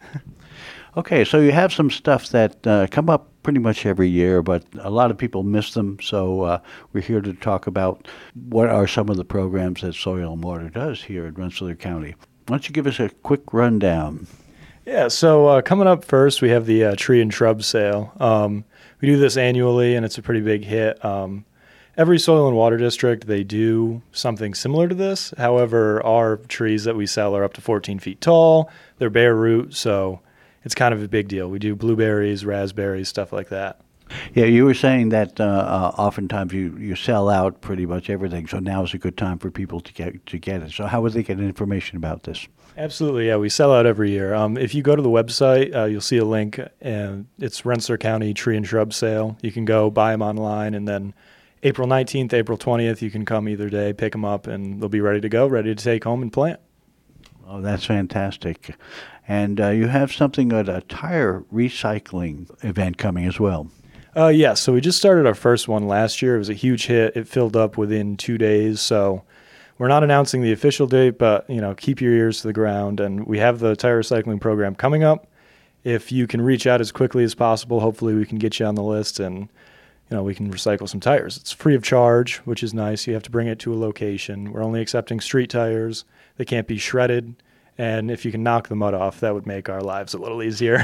Okay, so you have some stuff that uh, come up pretty much every year, but a lot of people miss them. So uh, we're here to talk about what are some of the programs that Soil and Water does here in Rensselaer County. Why don't you give us a quick rundown? Yeah, so uh, coming up first, we have the uh, tree and shrub sale. Um, we do this annually, and it's a pretty big hit. Um, every soil and water district, they do something similar to this. However, our trees that we sell are up to fourteen feet tall. They're bare root, so it's kind of a big deal. We do blueberries, raspberries, stuff like that. Yeah, you were saying that uh, uh, oftentimes you, you sell out pretty much everything, so now is a good time for people to get to get it. So how would they get information about this? Absolutely, yeah. We sell out every year. Um, if you go to the website, uh, you'll see a link, and it's Rensselaer County Tree and Shrub Sale. You can go buy them online, and then April nineteenth, April twentieth, you can come either day, pick them up, and they'll be ready to go, ready to take home and plant. Oh, that's fantastic. And uh, you have something at a tire recycling event coming as well. Uh, yeah, so we just started our first one last year. It was a huge hit. It filled up within two days. So we're not announcing the official date, but you know, keep your ears to the ground. And we have the tire recycling program coming up. If you can reach out as quickly as possible, hopefully we can get you on the list and you know we can recycle some tires. It's free of charge, which is nice. You have to bring it to a location. We're only accepting street tires. They can't be shredded. And if you can knock the mud off, that would make our lives a little easier.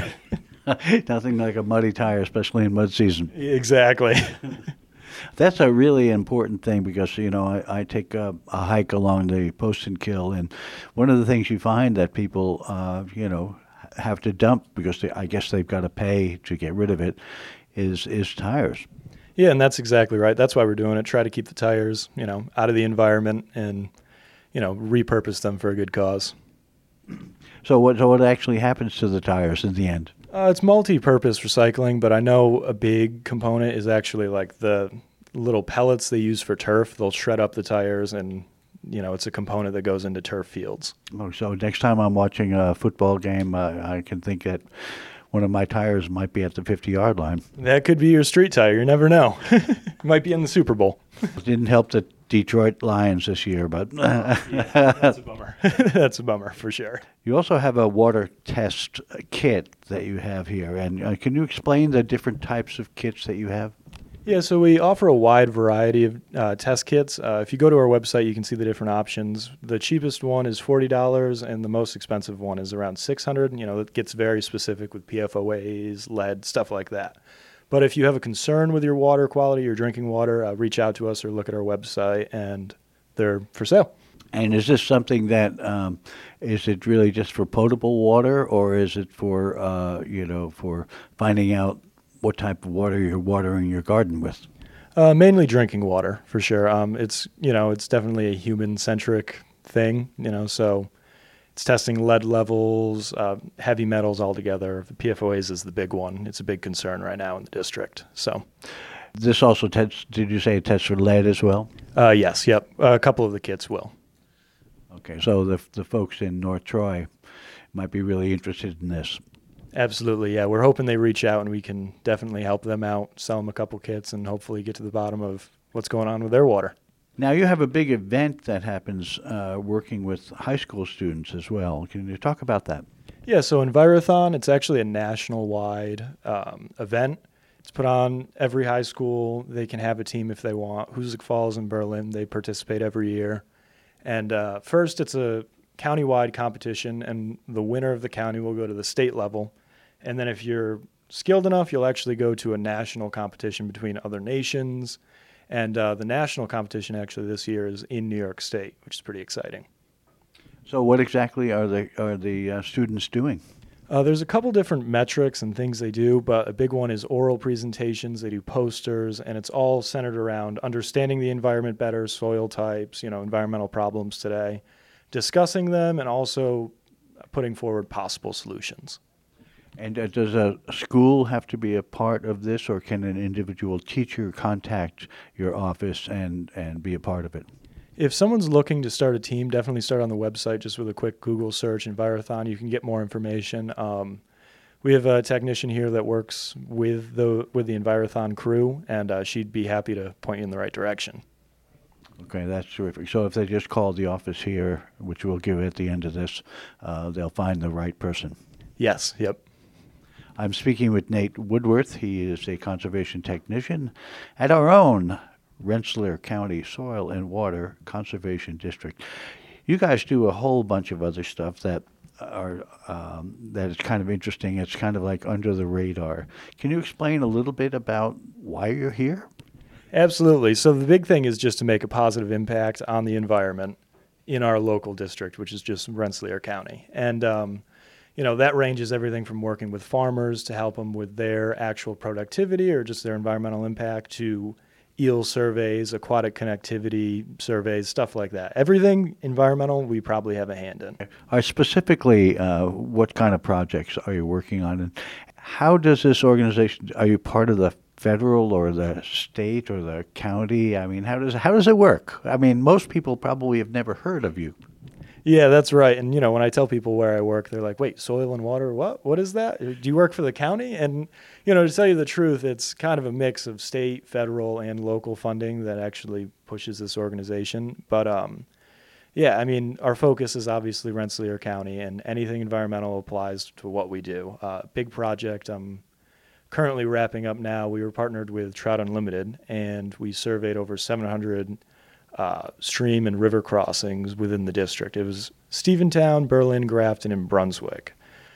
Nothing like a muddy tire, especially in mud season. Exactly. That's a really important thing because, you know, I, I take a, a hike along the Poston Kill, and one of the things you find that people, uh, you know, have to dump because they, I guess they've got to pay to get rid of it is is tires. Yeah, and that's exactly right. That's why we're doing it. Try to keep the tires, you know, out of the environment and, you know, repurpose them for a good cause. So what, so what actually happens to the tires in the end? Uh, it's multi-purpose recycling, but I know a big component is actually like the little pellets they use for turf. They'll shred up the tires, and you know it's a component that goes into turf fields. Oh, so next time I'm watching a football game, uh, I can think that one of my tires might be at the fifty-yard line. That could be your street tire. You never know. It might be in the Super Bowl. It didn't help the Detroit Lions this year, but yeah, that's a bummer. That's a bummer for sure. You also have a water test kit that you have here, and uh, can you explain the different types of kits that you have? Yeah, so we offer a wide variety of uh, test kits. Uh, if you go to our website, you can see the different options. The cheapest one is forty dollars, and the most expensive one is around six hundred dollars. You know, it gets very specific with P F O As, lead, stuff like that. But if you have a concern with your water quality, your drinking water, uh, reach out to us or look at our website, and they're for sale. And is this something that, um, is it really just for potable water, or is it for, uh, you know, for finding out what type of water you're watering your garden with? Uh, mainly drinking water, for sure. Um, it's, you know, it's definitely a human-centric thing, you know, so it's testing lead levels, uh, heavy metals altogether. The P F O As is the big one. It's a big concern right now in the district. So, this also tests, did you say it tests for lead as well? Uh, yes, yep. Uh, a couple of the kits will. Okay, so the the folks in North Troy might be really interested in this. Absolutely, yeah. We're hoping they reach out and we can definitely help them out, sell them a couple kits, and hopefully get to the bottom of what's going on with their water. Now, you have a big event that happens uh, working with high school students as well. Can you talk about that? Yeah, so Envirothon, it's actually a national-wide um, event. It's put on every high school. They can have a team if they want. Hoosick Falls in Berlin, they participate every year. And uh, first, it's a county-wide competition, and the winner of the county will go to the state level. And then if you're skilled enough, you'll actually go to a national competition between other nations. And uh, the national competition actually this year is in New York State, which is pretty exciting. So what exactly are the are the uh, students doing? Uh, there's a couple different metrics and things they do, but a big one is oral presentations. They do posters, and it's all centered around understanding the environment better, soil types, you know, environmental problems today, discussing them, and also putting forward possible solutions. And uh, does a school have to be a part of this, or can an individual teacher contact your office and, and be a part of it? If someone's looking to start a team, definitely start on the website just with a quick Google search, Envirothon. You can get more information. Um, we have a technician here that works with the with the Envirothon crew, and uh, she'd be happy to point you in the right direction. Okay, that's terrific. So if they just call the office here, which we'll give at the end of this, uh, they'll find the right person. Yes, yep. I'm speaking with Nate Woodworth. He is a conservation technician at our own Rensselaer County Soil and Water Conservation District. You guys do a whole bunch of other stuff that are um, that is kind of interesting. It's kind of like under the radar. Can you explain a little bit about why you're here? Absolutely. So the big thing is just to make a positive impact on the environment in our local district, which is just Rensselaer County. And um, you know, that ranges everything from working with farmers to help them with their actual productivity or just their environmental impact to eel surveys, aquatic connectivity surveys, stuff like that. Everything environmental, we probably have a hand in. Uh, specifically, uh, what kind of projects are you working on? And how does this organization, are you part of the federal or the state or the county? I mean, how does how does it work? I mean, most people probably have never heard of you. Yeah, that's right. And, you know, when I tell people where I work, they're like, wait, soil and water, what? What is that? Do you work for the county? And, you know, to tell you the truth, it's kind of a mix of state, federal, and local funding that actually pushes this organization. But, um, yeah, I mean, our focus is obviously Rensselaer County, and anything environmental applies to what we do. Uh, big project I'm currently wrapping up now. We were partnered with Trout Unlimited, and we surveyed over seven hundred Uh, stream and river crossings within the district. It was Stephentown, Berlin, Grafton, and Brunswick.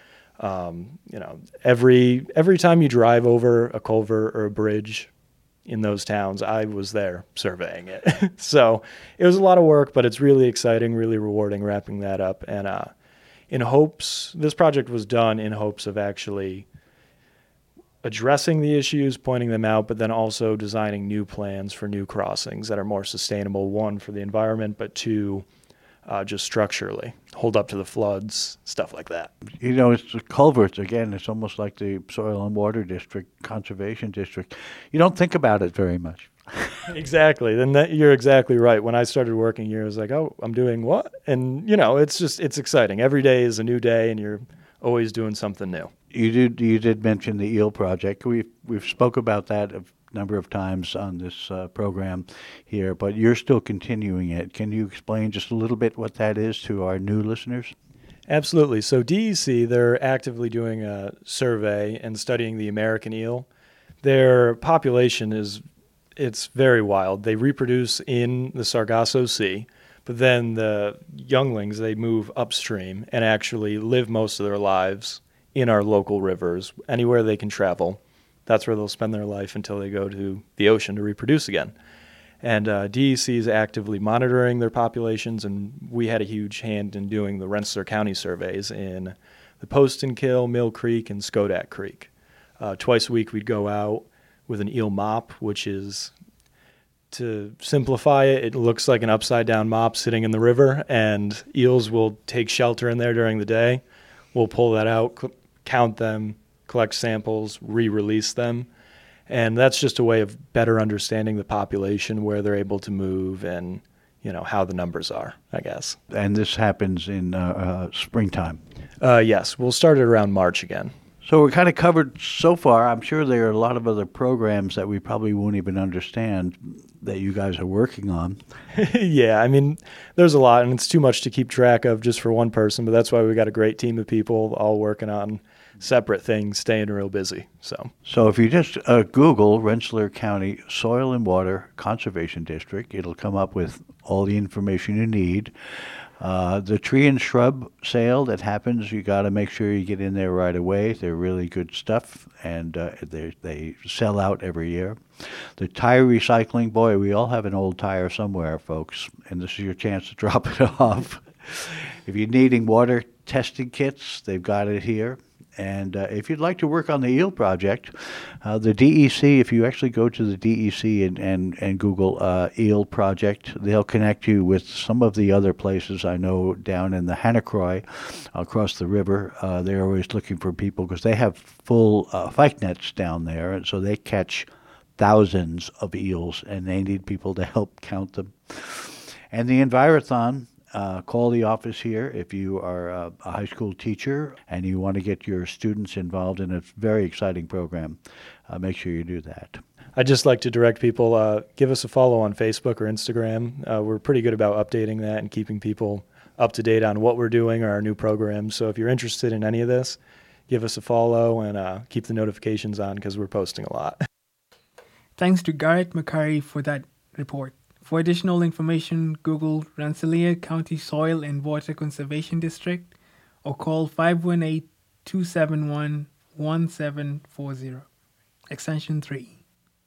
Um, you know, every every time you drive over a culvert or a bridge in those towns, I was there surveying it. So it was a lot of work, but it's really exciting, really rewarding wrapping that up. And uh, in hopes, this project was done in hopes of actually addressing the issues, pointing them out, but then also designing new plans for new crossings that are more sustainable, one, for the environment, but two, uh, just structurally, hold up to the floods, stuff like that. You know, it's the culverts, again, it's almost like the Soil and Water District, Conservation District. You don't think about it very much. Exactly. Then that, you're exactly right. When I started working here, I was like, oh, I'm doing what? And, you know, it's just, it's exciting. Every day is a new day, and you're always doing something new. You did you did mention the eel project. We've we've spoke about that a number of times on this uh, program here, but you're still continuing it. Can you explain just a little bit what that is to our new listeners? Absolutely. So D E C, they're actively doing a survey and studying the American eel. Their population is it's very wild. They reproduce in the Sargasso Sea, but then the younglings, they move upstream and actually live most of their lives in our local rivers, anywhere they can travel. That's where they'll spend their life until they go to the ocean to reproduce again. And uh, D E C is actively monitoring their populations, and we had a huge hand in doing the Rensselaer County surveys in the Poston Kill, Mill Creek, and Skodak Creek. Uh, twice a week we'd go out with an eel mop, which is to simplify it, it looks like an upside down mop sitting in the river, and eels will take shelter in there during the day. We'll pull that out, cl- count them, collect samples, re-release them. And that's just a way of better understanding the population, where they're able to move, and you know how the numbers are, I guess. And this happens in uh, uh, springtime. Uh, yes, we'll start it around March again. So we're kind of covered so far. I'm sure there are a lot of other programs that we probably won't even understand that you guys are working on. Yeah, I mean, there's a lot, and it's too much to keep track of just for one person, but that's why we got a great team of people all working on separate things, staying real busy. So so if you just uh, Google Rensselaer County Soil and Water Conservation District, it'll come up with all the information you need. Uh, the tree and shrub sale that happens, you got to make sure you get in there right away. They're really good stuff, and uh, they they sell out every year. The tire recycling, boy, we all have an old tire somewhere, folks, and this is your chance to drop it off. If you're needing water testing kits, they've got it here. And uh, if you'd like to work on the eel project, uh, the D E C, if you actually go to the D E C and, and, and Google uh, eel project, they'll connect you with some of the other places I know down in the Hanacroy across the river. Uh, they're always looking for people because they have full uh, fyke nets down there, and so they catch thousands of eels, and they need people to help count them. And the Envirothon, Uh, call the office here if you are a, a high school teacher and you want to get your students involved in a very exciting program. Uh, make sure you do that. I'd just like to direct people, uh, give us a follow on Facebook or Instagram. Uh, we're pretty good about updating that and keeping people up to date on what we're doing or our new programs. So if you're interested in any of this, give us a follow and uh, keep the notifications on because we're posting a lot. Thanks to Garrett McCurry for that report. For additional information, Google Rensselaer County Soil and Water Conservation District or call five one eight, two seven one, one seven four zero, extension three.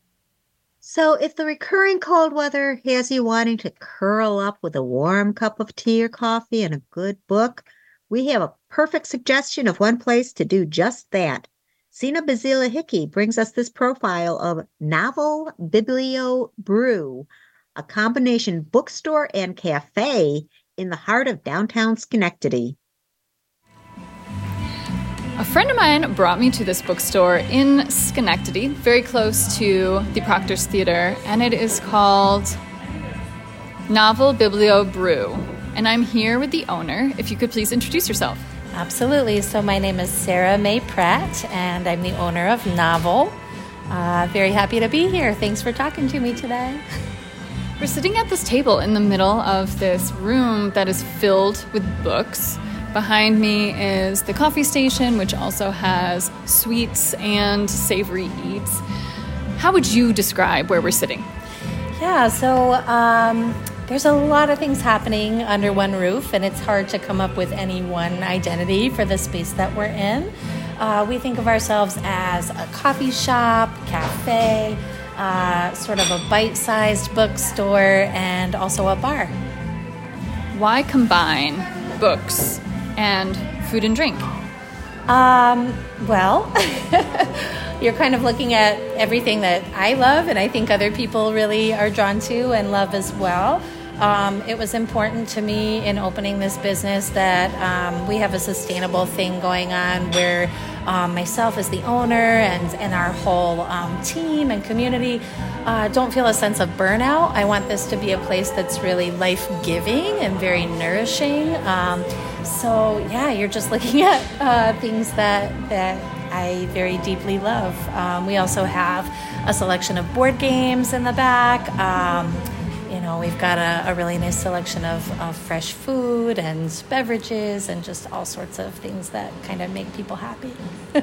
So if the recurring cold weather has you wanting to curl up with a warm cup of tea or coffee and a good book, we have a perfect suggestion of one place to do just that. Sina Bazila Hickey brings us this profile of Novel Biblio Brew, a combination bookstore and cafe in the heart of downtown Schenectady. A friend of mine brought me to this bookstore in Schenectady, very close to the Proctor's Theater, and it is called Novel Biblio Brew. And I'm here with the owner. If you could please introduce yourself. Absolutely. So my name is Sarah May Pratt, and I'm the owner of Novel. Uh, very happy to be here. Thanks for talking to me today. We're sitting at this table in the middle of this room that is filled with books. Behind me is the coffee station, which also has sweets and savory eats. How would you describe where we're sitting? Yeah, so um, there's a lot of things happening under one roof, and it's hard to come up with any one identity for the space that we're in. Uh, we think of ourselves as a coffee shop, cafe, Uh, sort of a bite-sized bookstore, and also a bar. Why combine books and food and drink? Um, well, you're kind of looking at everything that I love, and I think other people really are drawn to and love as well. Um, it was important to me in opening this business that um, we have a sustainable thing going on where um, myself as the owner and, and our whole um, team and community uh, don't feel a sense of burnout. I want this to be a place that's really life-giving and very nourishing. Um, so yeah, you're just looking at uh, things that, that I very deeply love. Um, we also have a selection of board games in the back. Um, You know, we've got a, a really nice selection of, of fresh food and beverages and just all sorts of things that kind of make people happy.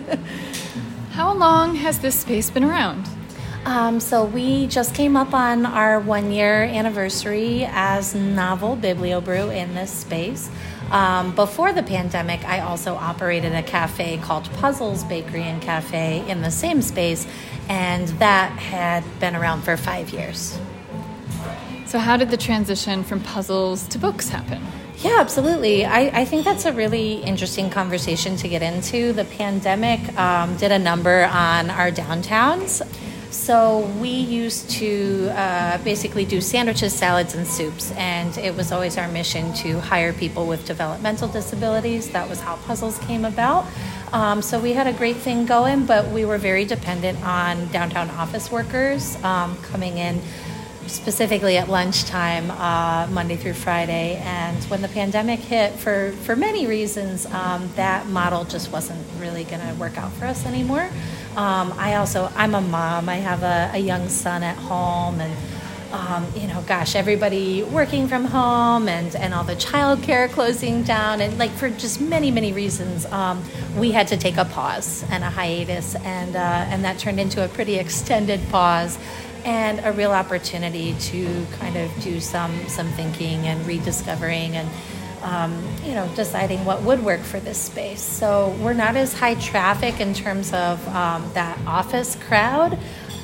How long has this space been around? Um, so we just came up on our one-year anniversary as Novel Biblio Brew in this space. Um, before the pandemic, I also operated a cafe called Puzzles Bakery and Cafe in the same space, and that had been around for five years. So how did the transition from puzzles to books happen? Yeah, absolutely. I, I think that's a really interesting conversation to get into. The pandemic um, did a number on our downtowns. So we used to uh, basically do sandwiches, salads, and soups. And it was always our mission to hire people with developmental disabilities. That was how Puzzles came about. Um, so we had a great thing going, but we were very dependent on downtown office workers um, coming in specifically at lunchtime, uh, Monday through Friday. And when the pandemic hit, for, for many reasons, um, that model just wasn't really going to work out for us anymore. Um, I also, I'm a mom. I have a, a young son at home, and um, you know, gosh, everybody working from home, and, and all the childcare closing down, and like for just many, many reasons, um, we had to take a pause and a hiatus, and uh, and that turned into a pretty extended pause, and a real opportunity to kind of do some some thinking and rediscovering and. Um, you know, deciding what would work for this space. So we're not as high traffic in terms of um, that office crowd,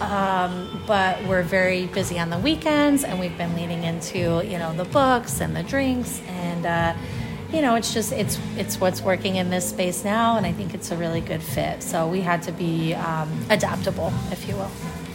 um, but we're very busy on the weekends, and we've been leaning into, you know, the books and the drinks, and uh, you know, it's just it's it's what's working in this space now, and I think it's a really good fit. So we had to be um, adaptable, if you will.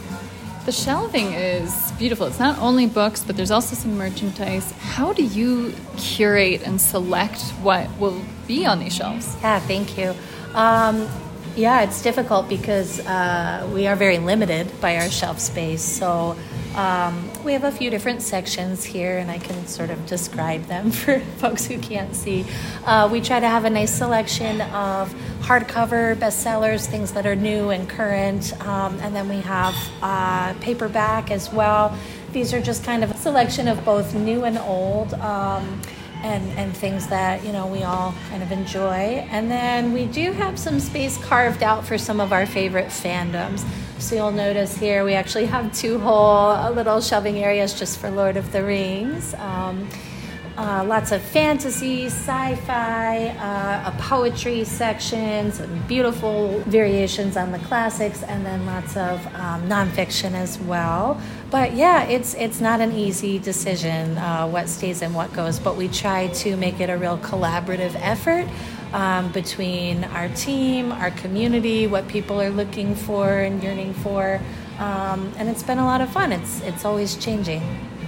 The shelving is beautiful. It's not only books, but there's also some merchandise. How do you curate and select what will be on these shelves? Yeah, thank you. Um, yeah, it's difficult because uh, we are very limited by our shelf space. So um, we have a few different sections here, and I can sort of describe them for folks who can't see. Uh, we try to have a nice selection of hardcover bestsellers, things that are new and current, um, and then we have uh, paperback as well. These are just kind of a selection of both new and old, um, and, and things that, you know, we all kind of enjoy. And then we do have some space carved out for some of our favorite fandoms. So you'll notice here we actually have two whole uh, little shelving areas just for Lord of the Rings. Um, Uh, lots of fantasy, sci-fi, uh, a poetry section, some beautiful variations on the classics, and then lots of um, nonfiction as well. But yeah, it's it's not an easy decision uh, what stays and what goes, but we try to make it a real collaborative effort um, between our team, our community, what people are looking for and yearning for, um, and it's been a lot of fun. It's it's always changing.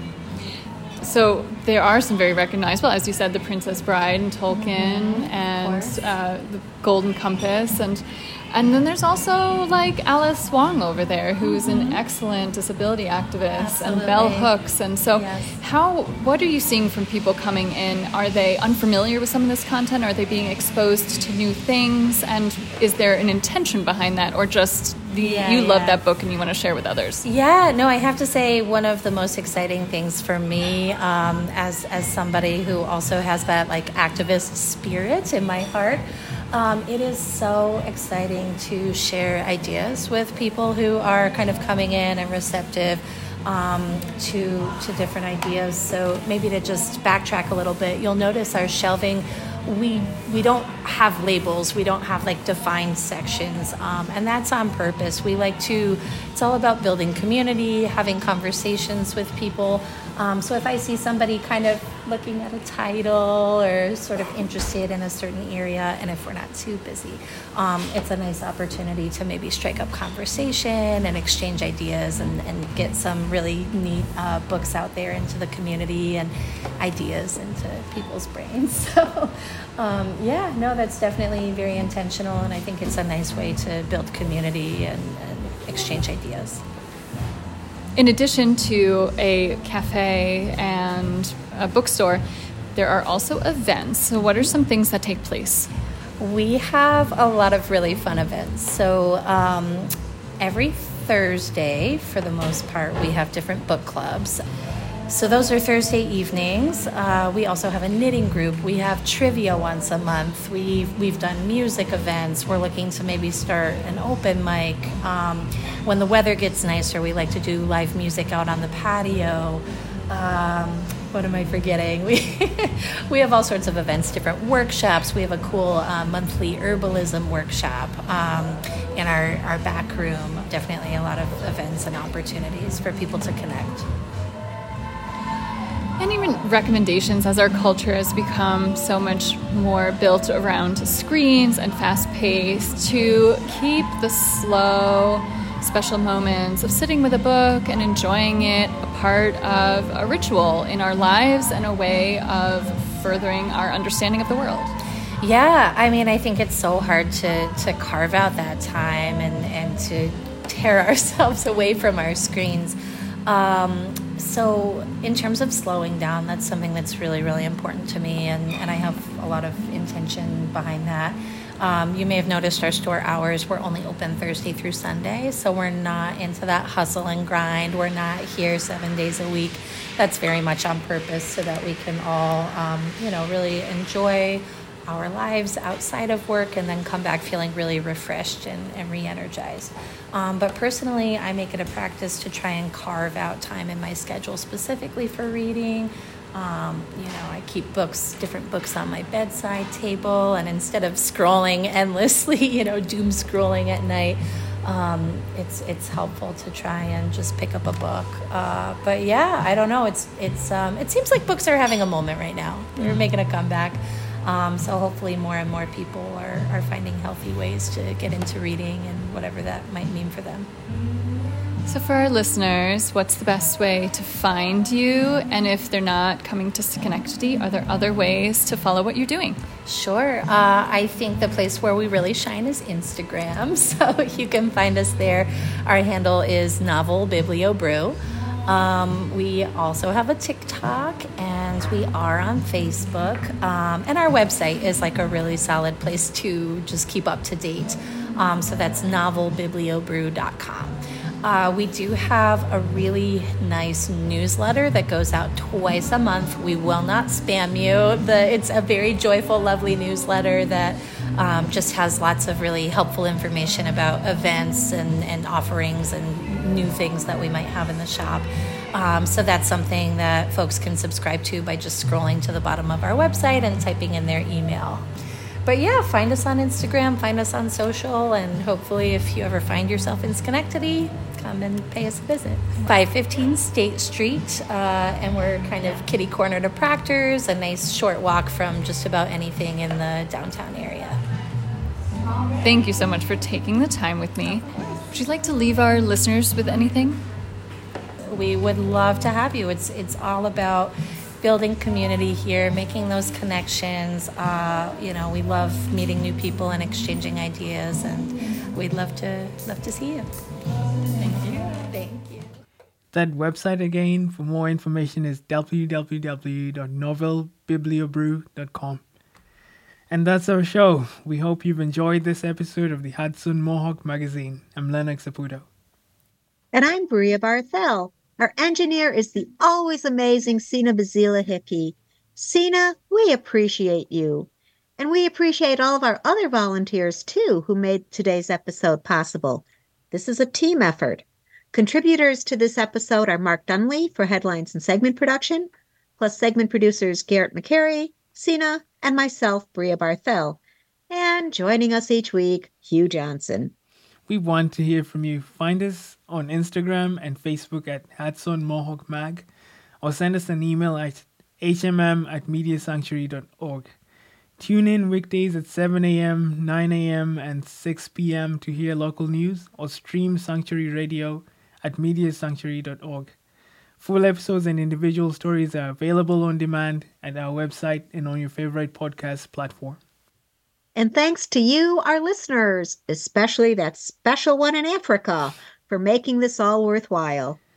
So there are some very recognizable, as you said, The Princess Bride and Tolkien, mm-hmm, and uh, The Golden Compass, and and then there's also like Alice Wong over there, who's mm-hmm. an excellent disability activist, Absolutely. And Bell Hooks. And so yes. how, what are you seeing from people coming in? Are they unfamiliar with some of this content? Are they being exposed to new things? And is there an intention behind that, or just the, yeah, you yeah. love that book and you want to share with others? Yeah, no, I have to say one of the most exciting things for me um, as, as somebody who also has that like activist spirit in my heart, Um, it is so exciting to share ideas with people who are kind of coming in and receptive um, to to different ideas. So maybe to just backtrack a little bit, you'll notice our shelving, we we don't have labels, we don't have like defined sections, um, and that's on purpose. We like to, it's all about building community, having conversations with people. Um, so if I see somebody kind of looking at a title or sort of interested in a certain area, and if we're not too busy, um, it's a nice opportunity to maybe strike up conversation and exchange ideas and, and get some really neat uh, books out there into the community and ideas into people's brains. So um, yeah, no, that's definitely very intentional, and I think it's a nice way to build community and, and exchange ideas. In addition to a cafe and a bookstore, there are also events. So what are some things that take place? We have a lot of really fun events. So um, every Thursday, for the most part, we have different book clubs. So those are Thursday evenings. Uh, we also have a knitting group. We have trivia once a month. We've, we've done music events. We're looking to maybe start an open mic. Um, when the weather gets nicer, we like to do live music out on the patio. Um, what am I forgetting? We we have all sorts of events, different workshops. We have a cool uh, monthly herbalism workshop um, in our, our back room. Definitely a lot of events and opportunities for people to connect. And even recommendations, as our culture has become so much more built around screens and fast-paced, to keep the slow, special moments of sitting with a book and enjoying it, a part of a ritual in our lives and a way of furthering our understanding of the world. Yeah, I mean, I think it's so hard to, to carve out that time and, and to tear ourselves away from our screens. Um, so in terms of slowing down, that's something that's really, really important to me, and, and I have a lot of intention behind that. Um, you may have noticed our store hours, we're only open Thursday through Sunday, so we're not into that hustle and grind. We're not here seven days a week. That's very much on purpose so that we can all, um, you know, really enjoy our lives outside of work and then come back feeling really refreshed and, and re-energized. Um, but personally, I make it a practice to try and carve out time in my schedule specifically for reading. Um, you know, I keep books, different books on my bedside table, and instead of scrolling endlessly, you know, doom scrolling at night, um, it's it's helpful to try and just pick up a book. Uh, but yeah, I don't know. It's it's um, it seems like books are having a moment right now. They're making a comeback. Um, so hopefully more and more people are, are finding healthy ways to get into reading and whatever that might mean for them. So for our listeners, what's the best way to find you? And if they're not coming to Schenectady, are there other ways to follow what you're doing? Sure. Uh, I think the place where we really shine is Instagram. So you can find us there. Our handle is Novel Biblio Brew. Um, we also have a TikTok, and we are on Facebook. Um, and our website is like a really solid place to just keep up to date. Um, so that's novel biblio brew dot com. Uh, we do have a really nice newsletter that goes out twice a month. We will not spam you. The, it's a very joyful, lovely newsletter that um, just has lots of really helpful information about events and, and offerings and new things that we might have in the shop. Um, so that's something that folks can subscribe to by just scrolling to the bottom of our website and typing in their email. But yeah, find us on Instagram, find us on social, and hopefully if you ever find yourself in Schenectady, come and pay us a visit. five fifteen State Street, uh, and we're kind of kitty corner to Proctor's, a nice short walk from just about anything in the downtown area. Thank you so much for taking the time with me. Would you like to leave our listeners with anything? We would love to have you. It's it's all about building community here, making those connections. Uh, you know, we love meeting new people and exchanging ideas, and we'd love to love to see you. Thank you. Thank you. That website again for more information is w w w dot novel biblio brew dot com. And that's our show. We hope you've enjoyed this episode of the Hudson Mohawk Magazine. I'm Lennox Saputo. And I'm Bria Barthel. Our engineer is the always amazing Sina Bazila Hickey. Sina, we appreciate you. And we appreciate all of our other volunteers, too, who made today's episode possible. This is a team effort. Contributors to this episode are Mark Dunley for headlines and segment production, plus segment producers Garrett McCary, Sina, and myself, Bria Barthel. And joining us each week, Hugh Johnson. We want to hear from you. Find us on Instagram and Facebook at Hudson Mohawk Mag, or send us an email at h m m at media sanctuary dot org. Tune in weekdays at seven a.m., nine a.m., and six p.m. to hear local news, or stream Sanctuary Radio at media sanctuary dot org. Full episodes and individual stories are available on demand at our website and on your favorite podcast platform. And thanks to you, our listeners, especially that special one in Africa, for making this all worthwhile.